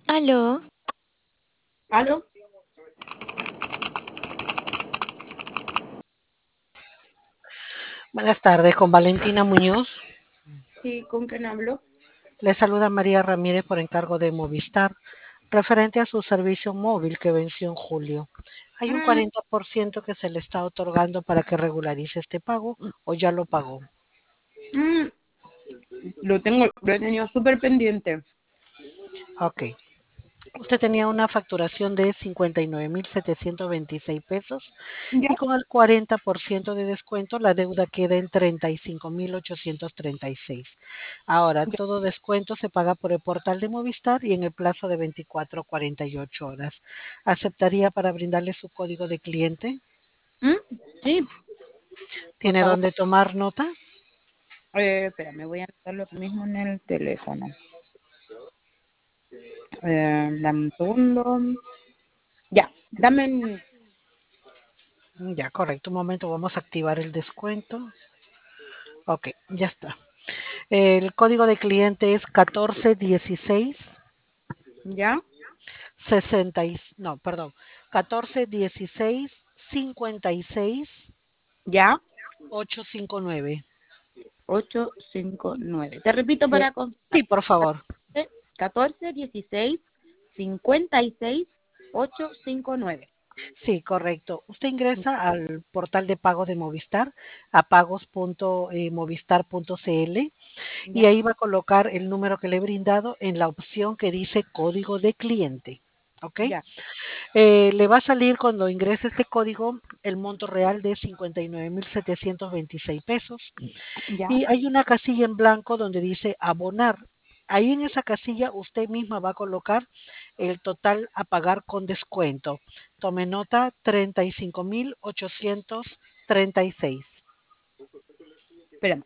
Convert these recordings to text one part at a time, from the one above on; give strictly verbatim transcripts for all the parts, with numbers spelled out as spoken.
Aló, ¿Aló? Buenas tardes, con Valentina Muñoz. Sí, ¿con quién hablo? Le saluda María Ramírez por encargo de Movistar, referente a su servicio móvil que venció en julio. Hay un Mm, cuarenta por ciento que se le está otorgando para que regularice este pago o ya lo pagó. mm, lo tengo, lo he tenido súper pendiente. Ok. Usted tenía una facturación de cincuenta y nueve mil setecientos veintiséis pesos ¿Ya? y con el cuarenta por ciento de descuento la deuda queda en treinta y cinco mil ochocientos treinta y seis. Ahora, Ya. todo descuento se paga por el portal de Movistar y en el plazo de veinticuatro a cuarenta y ocho horas. ¿Aceptaría para brindarle su código de cliente? Mm, sí, por ¿Tiene favor. dónde tomar nota? Eh, espera, me voy a anotarlo aquí mismo en el teléfono. Eh, dame un segundo. Ya, dame el- Ya, correcto. Un momento, vamos a activar el descuento. Ok, ya está. El código de cliente es catorce dieciséis. ¿Ya? sesenta y, no, perdón, catorce dieciséis cincuenta y seis ¿Ya? ochocientos cincuenta y nueve. Ocho cinco nueve. Te repito Eh, para sí, confirmar. por favor. Catorce dieciséis cincuenta y seis ocho cinco nueve. Sí, correcto. Usted ingresa al portal de pagos de Movistar, a pagos punto movistar punto cl, y ¿Ya? ahí va a colocar el número que le he brindado en la opción que dice código de cliente. ¿Ok? Ya. Eh, le va a salir cuando ingrese este código el monto real de cincuenta y nueve mil setecientos veintiséis pesos. ¿Ya? Y hay una casilla en blanco donde dice abonar. Ahí en esa casilla usted misma va a colocar el total a pagar con descuento. Tome nota, treinta y cinco mil ochocientos treinta y seis. Espérame.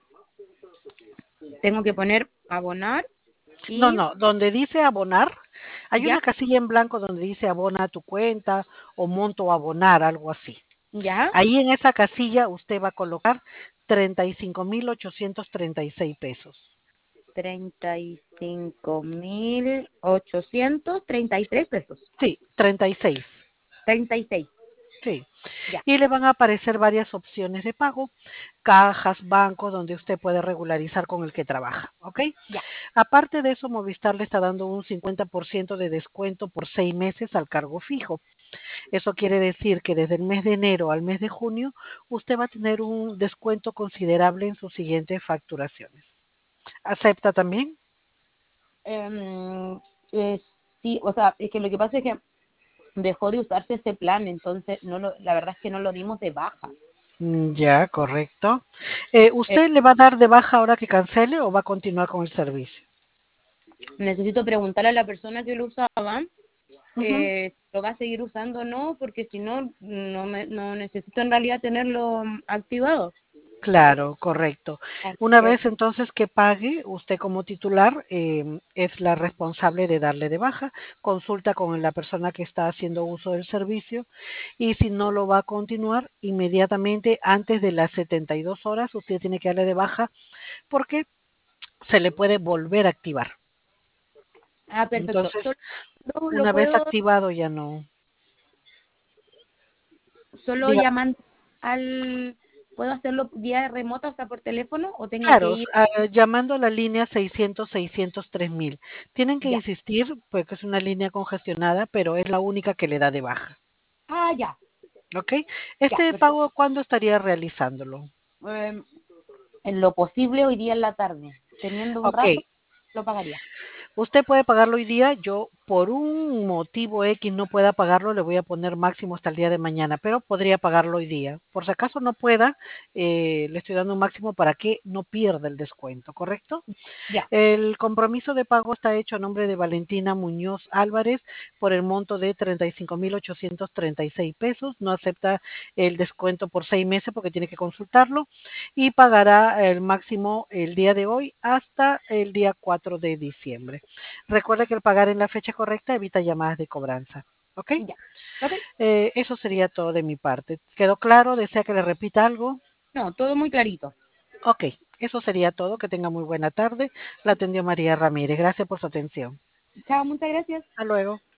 Tengo que poner abonar No, y no, donde dice abonar, hay ya, una casilla en blanco donde dice abona a tu cuenta o monto a abonar, algo así. ya. Ahí en esa casilla usted va a colocar treinta y cinco mil ochocientos treinta y seis pesos. Treinta y cinco mil ochocientos treinta y tres pesos. Sí, treinta y seis. Treinta y seis. Sí. Ya, Y le van a aparecer varias opciones de pago, cajas, bancos, donde usted puede regularizar con el que trabaja. ¿Ok? ya. Aparte de eso, Movistar le está dando un cincuenta por ciento de descuento por seis meses al cargo fijo. Eso quiere decir que desde el mes de enero al mes de junio, usted va a tener un descuento considerable en sus siguientes facturaciones. ¿Acepta también? Em, eh, sí, o sea, es que lo que pasa es que dejó de usarse ese plan, entonces no lo, la verdad es que no lo dimos de baja. Mm, ya, correcto. Eh, Eh, ¿usted le va a dar de baja ahora que cancele o va a continuar con el servicio? necesito preguntarle a la persona que lo usaba Ujú. eh, si lo va a seguir usando o no, porque si no, no, me, no necesito en realidad tenerlo mm, activado. Claro, correcto. Así Una que, vez entonces que pague, usted como titular eh, es la responsable de darle de baja. Consulta con la persona que está haciendo uso del servicio y si no lo va a continuar, inmediatamente antes de las setenta y dos horas usted tiene que darle de baja porque se le puede volver a activar. ah, perfecto. Entonces, Solo lo, lo una vez puedo, activado ya no. solo Diga, llamando al, ¿puedo hacerlo vía remota, o sea, por teléfono, o tengo que claro, ir ah, llamando a la línea seiscientos seiscientos tres mil. Tienen que ya? insistir, porque es una línea congestionada, pero es la única que le da de baja. Ah, ya, ¿Ok? ya, Este perfecto. pago, ¿cuándo estaría realizándolo? Em, en lo posible hoy día en la tarde, teniendo un Ok, rato, lo pagaría. usted puede pagarlo hoy día. Yo, por un motivo X, no pueda pagarlo, le voy a poner máximo hasta el día de mañana, pero podría pagarlo hoy día. Por si acaso no pueda, eh, le estoy dando un máximo para que no pierda el descuento, ¿correcto? Ya, El compromiso de pago está hecho a nombre de Valentina Muñoz Álvarez por el monto de treinta y cinco mil ochocientos treinta y seis pesos. No acepta el descuento por seis meses porque tiene que consultarlo y pagará el máximo el día de hoy hasta el día cuatro de diciembre. Recuerde que el pagar en la fecha correcta evita llamadas de cobranza. ¿Ok? ya. Ok, Eh, eso sería todo de mi parte. ¿Quedó claro? ¿Desea que le repita algo? no, todo muy clarito. Ok, eso sería todo. Que tenga muy buena tarde. La atendió María Ramírez. Gracias por su atención. Chao, muchas gracias. Hasta luego.